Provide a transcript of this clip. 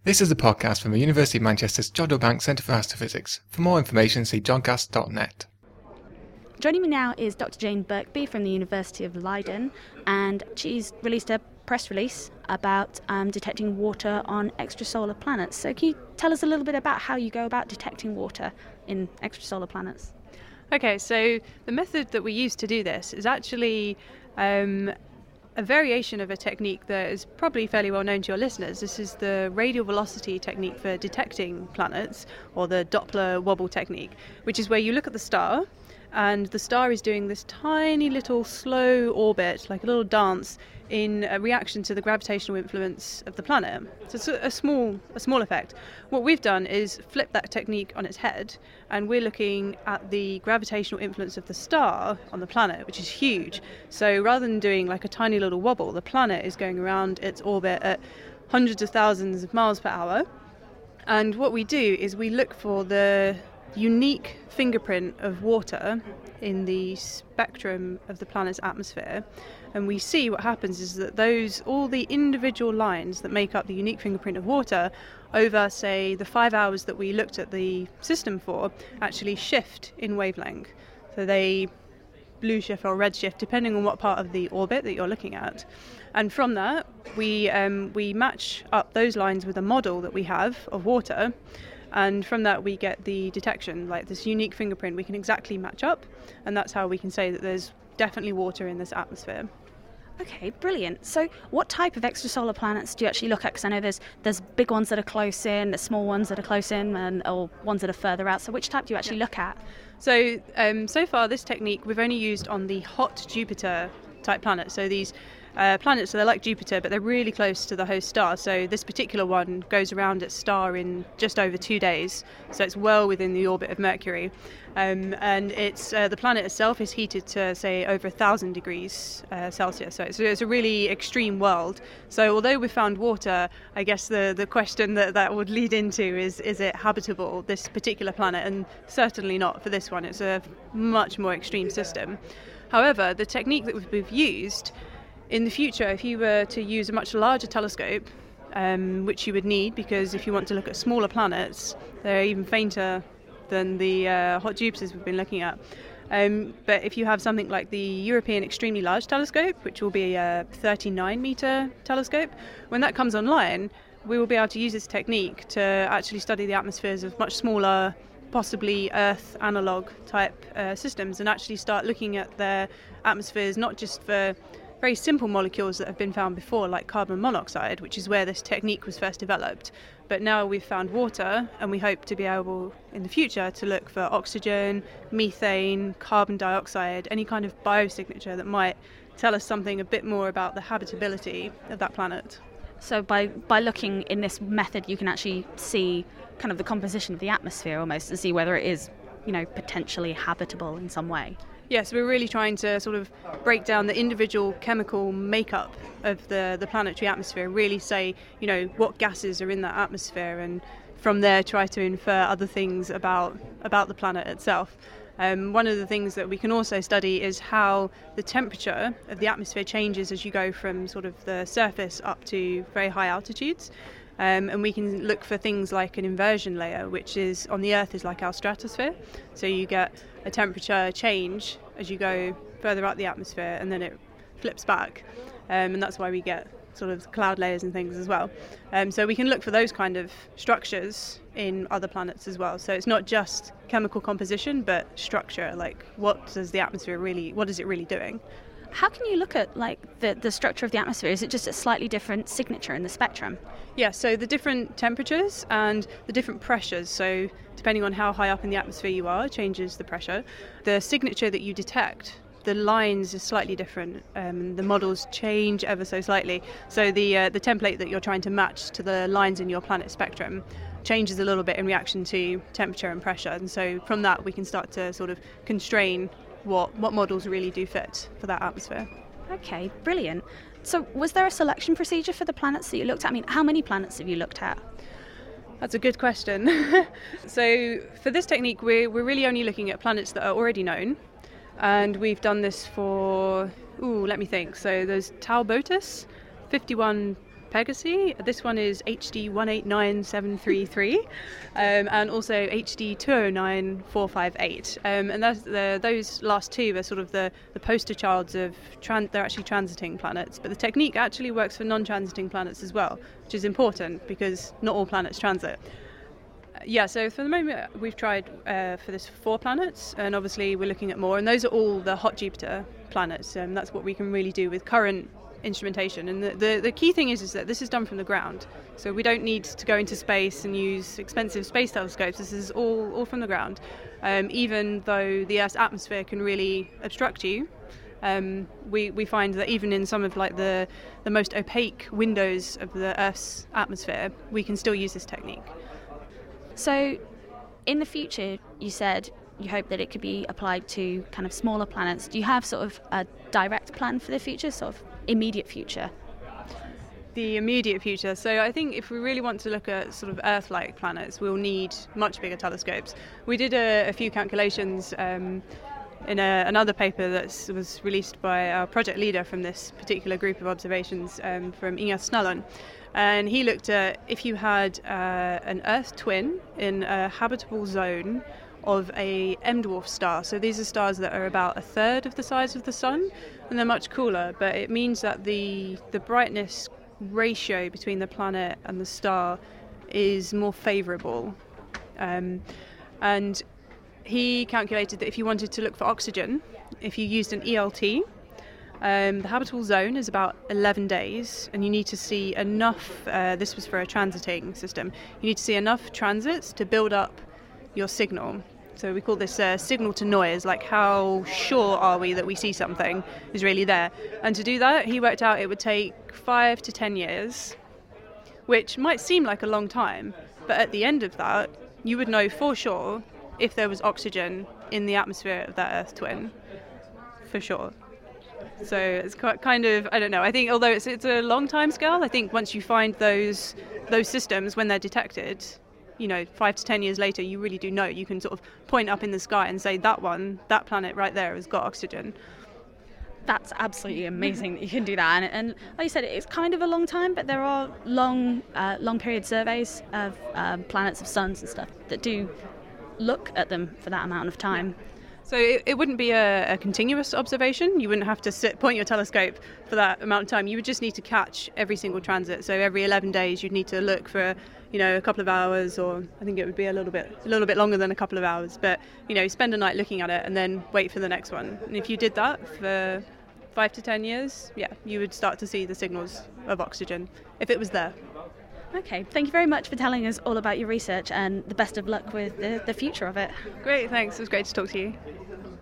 This is a podcast from the University of Manchester's Jodrell Bank Centre for Astrophysics. For more information, see jodcast.net. Joining me now is Dr. Jane Birkby from the University of Leiden, and she's released a press release about detecting water on extrasolar planets. So can you tell us a little bit about how you go about detecting water in extrasolar planets? Okay, so the method that we use to do this is actually a variation of a technique that is probably fairly well known to your listeners. This is the radial velocity technique for detecting planets, or the Doppler wobble technique, which is where you look at the star, and the star is doing this tiny little slow orbit, like a little dance, in a reaction to the gravitational influence of the planet. So it's a small effect. What we've done is flip that technique on its head, and we're looking at the gravitational influence of the star on the planet, which is huge. So rather than doing like a tiny little wobble, the planet is going around its orbit at hundreds of thousands of miles per hour. And what we do is we look for the unique fingerprint of water in the spectrum of the planet's atmosphere, and we see what happens is that all the individual lines that make up the unique fingerprint of water over, say, the 5 hours that we looked at the system for, actually shift in wavelength. So they blue shift or red shift depending on what part of the orbit that you're looking at. And from that we match up those lines with a model that we have of water. And from that we get the detection, like this unique fingerprint we can exactly match up, and that's how we can say that there's definitely water in this atmosphere. Okay, brilliant. So what type of extrasolar planets do you actually look at? Because I know there's big ones that are close in, there's small ones that are close in, or ones that are further out. So which type do you actually look at? So far this technique we've only used on the hot Jupiter type planets. So these planets, so they're like Jupiter, but they're really close to the host star. So this particular one goes around its star in just over 2 days, so it's well within the orbit of Mercury. And it's the planet itself is heated to, say, over 1,000 degrees Celsius. So it's a really extreme world. So although we found water, I guess the question that would lead into is it habitable, this particular planet? And certainly not for this one. It's a much more extreme system. However, the technique that we've used, in the future, if you were to use a much larger telescope, which you would need, because if you want to look at smaller planets, they're even fainter than the hot Jupiters we've been looking at. But if you have something like the European Extremely Large Telescope, which will be a 39-metre telescope, when that comes online, we will be able to use this technique to actually study the atmospheres of much smaller, possibly Earth analog type systems, and actually start looking at their atmospheres not just for very simple molecules that have been found before, like carbon monoxide, which is where this technique was first developed. But now we've found water, and we hope to be able in the future to look for oxygen, methane, carbon dioxide, any kind of biosignature that might tell us something a bit more about the habitability of that planet. So by looking in this method, you can actually see kind of the composition of the atmosphere almost, and see whether it is, potentially habitable in some way. Yes, we're really trying to sort of break down the individual chemical makeup of the planetary atmosphere, really say, what gases are in that atmosphere, and from there try to infer other things about the planet itself. One of the things that we can also study is how the temperature of the atmosphere changes as you go from sort of the surface up to very high altitudes. And we can look for things like an inversion layer, which is on the Earth is like our stratosphere. So you get a temperature change as you go further up the atmosphere, and then it flips back. And that's why we get sort of cloud layers and things as well. So we can look for those kind of structures in other planets as well. So it's not just chemical composition, but structure, like what is it really doing? How can you look at the structure of the atmosphere? Is it just a slightly different signature in the spectrum? Yeah, so the different temperatures and the different pressures, so depending on how high up in the atmosphere you are, changes the pressure. The signature that you detect, the lines are slightly different. The models change ever so slightly. So the template that you're trying to match to the lines in your planet spectrum changes a little bit in reaction to temperature and pressure. And so from that we can start to sort of constrain what models really do fit for that atmosphere. Okay, brilliant. So was there a selection procedure for the planets that you looked at? I mean, how many planets have you looked at? That's a good question. So for this technique, we're really only looking at planets that are already known. And we've done this for, let me think. So there's Tau Botus, 51 Pegasi. This one is HD 189733, and also HD 209458. And those last two are sort of the poster childs of they're actually transiting planets. But the technique actually works for non-transiting planets as well, which is important because not all planets transit. So for the moment we've tried for this 4 planets, and obviously we're looking at more, and those are all the hot Jupiter planets, and that's what we can really do with current instrumentation. And the key thing is that this is done from the ground, so we don't need to go into space and use expensive space telescopes. This is all from the ground, even though the Earth's atmosphere can really obstruct you. We find that even in some of like the most opaque windows of the Earth's atmosphere, we can still use this technique. So, in the future, you said you hope that it could be applied to kind of smaller planets. Do you have sort of a direct plan for the future, sort of immediate future? The immediate future. So I think if we really want to look at sort of Earth-like planets, we'll need much bigger telescopes. We did a few calculations in another paper that was released by our project leader from this particular group of observations, from Inga Snellon. And he looked at if you had an Earth twin in a habitable zone of a M-dwarf star. So these are stars that are about a third of the size of the Sun, and they're much cooler, but it means that the brightness ratio between the planet and the star is more favourable. And he calculated that if you wanted to look for oxygen, if you used an ELT, the habitable zone is about 11 days, and you need to see enough, this was for a transiting system, you need to see enough transits to build up your signal. So we call this signal to noise, like how sure are we that we see something is really there. And to do that, he worked out it would take 5 to 10 years, which might seem like a long time, but at the end of that, you would know for sure if there was oxygen in the atmosphere of that Earth twin, for sure. So it's quite kind of, I don't know, I think although it's a long time scale, I think once you find those systems when they're detected, 5 to 10 years later, you really do know. You can sort of point up in the sky and say that planet right there has got oxygen. That's absolutely amazing that you can do that. And like you said, it's kind of a long time, but there are long period surveys of planets, of suns and stuff that do look at them for that amount of time. So it wouldn't be a continuous observation. You wouldn't have to point your telescope for that amount of time. You would just need to catch every single transit. So every 11 days, you'd need to look for, a couple of hours, or I think it would be a little bit longer than a couple of hours. But, spend a night looking at it and then wait for the next one. And if you did that for 5 to 10 years, you would start to see the signals of oxygen if it was there. Okay, thank you very much for telling us all about your research, and the best of luck with the future of it. Great, thanks. It was great to talk to you.